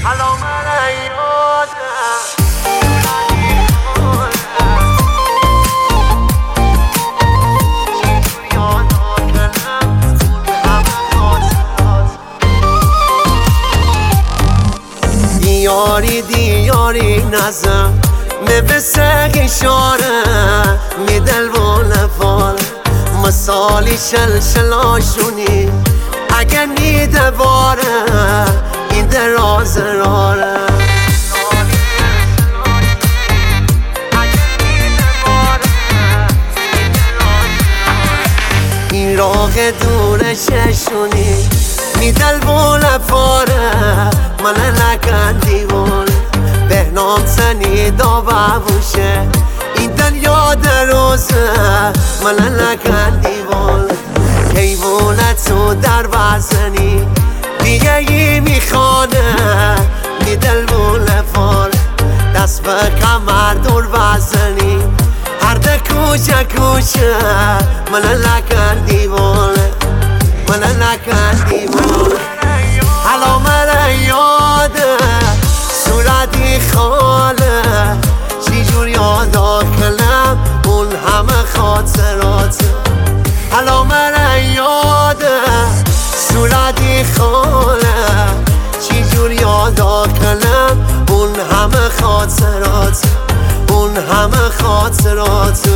حالا من یادم دیاری نزم مبسق اشاره میدل و نفال مثالی شلشلاشونی اگر نیده باره این دراز راره این راه دورششونی میدل و نفاره من نکن دیوان بهنام سنی دا ببوشه این دنیا دروزه من نکن دیوان حیوانت رو در بزنی دیگه ای میخوانه میدل و نفار دست به کمر دور بزنی هر ده کوچه کوچه من نکن دیوان من نکن دیوان حالا من یاده صورتی خاله چی جور یادا کنم اون همه خاطرات حالا من یاده صورتی خاله چی جور یادا کنم اون همه خاطرات اون همه خاطرات